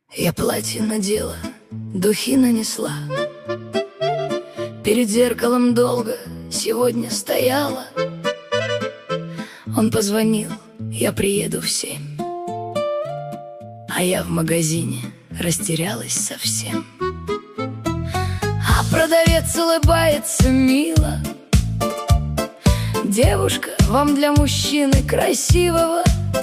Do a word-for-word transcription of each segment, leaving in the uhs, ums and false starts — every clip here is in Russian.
Я платье надела, духи нанесла, перед зеркалом долго сегодня стояла. Он позвонил, я приеду в семь, а я в магазине растерялась совсем. А продавец улыбается мило: девушка, вам для мужчины красивого.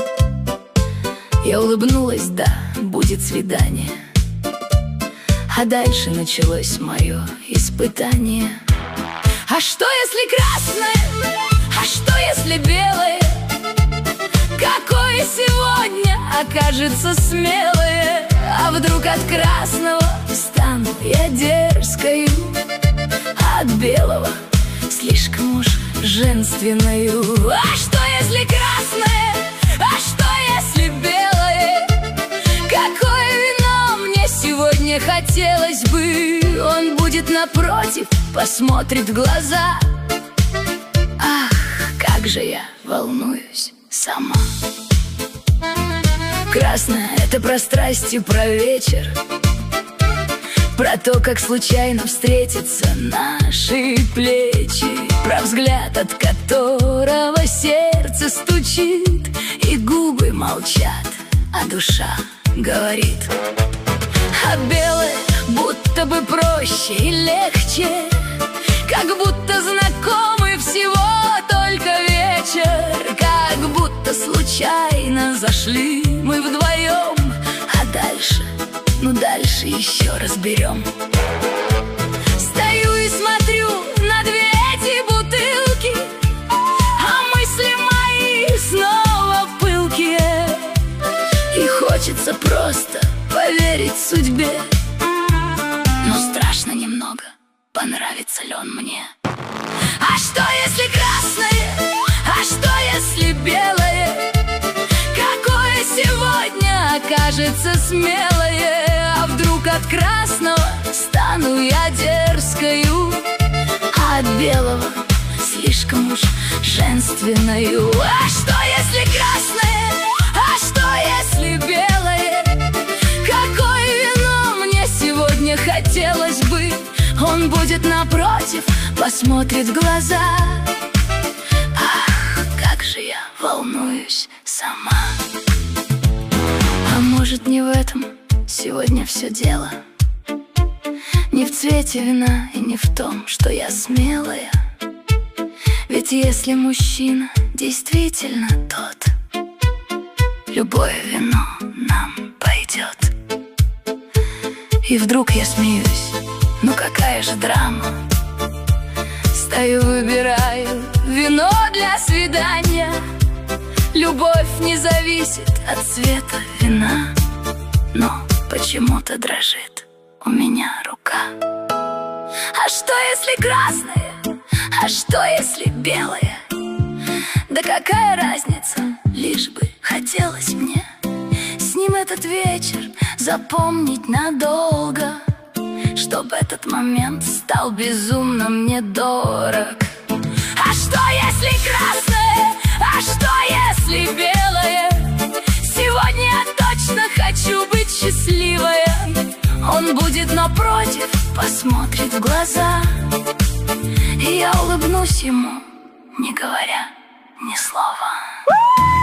Я улыбнулась, да, будет свидание. А дальше началось мое испытание. А что если красное? А что если белое? Какое сегодня окажется смелое? А вдруг от красного стану я дерзкою, а от белого слишком уж женственною? А что если красное? А что если белое? Какое вино мне сегодня хотелось бы? Он будет напротив, посмотрит в глаза. Ах, как же я волнуюсь сама. Красное — это про страсти, про вечер, про то, как случайно встретятся наши плечи, про взгляд, от которого сердце стучит, и губы молчат, а душа говорит. А белое будто бы проще и легче, как будто знакомы всего только вечер, как будто случайно зашли мы вдвоем, а дальше, ну дальше еще разберем. Стою и смотрю на две эти бутылки, а мысли мои снова пылкие, и хочется просто поверить судьбе, но страшно немного, понравится ли он мне. А что если красное? А что если белое? Какое сегодня окажется смелое? А вдруг от красного стану я дерзкою, а от белого слишком уж женственною? А что если красное? А что если белое? Какое вино мне сегодня хотелось бы? Он будет напротив, посмотрит в глаза. Ах, как же я волнуюсь сама. А может, не в этом сегодня все дело? Не в цвете вина и не в том, что я смелая. Ведь если мужчина действительно тот, любое вино нам пойдет. И вдруг я смеюсь, ну какая же драма. Стою, выбираю вино для свидания. Любовь не зависит от цвета вина, но почему-то дрожит у меня рука. А что если красное? А что если белое? Да какая разница, лишь бы хотелось мне с ним этот вечер запомнить надолго, чтоб этот момент стал безумно мне дорог. А что если красное? А что если белое? Сегодня я точно хочу быть счастливая. Он будет напротив, посмотрит в глаза, и я улыбнусь ему, не говоря ни слова.